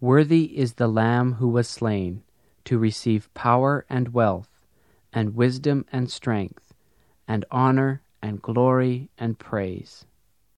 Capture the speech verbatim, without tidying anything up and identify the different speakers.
Speaker 1: Worthy is the Lamb who was slain, to receive power and wealth, and wisdom and strength, and honor and glory and praise.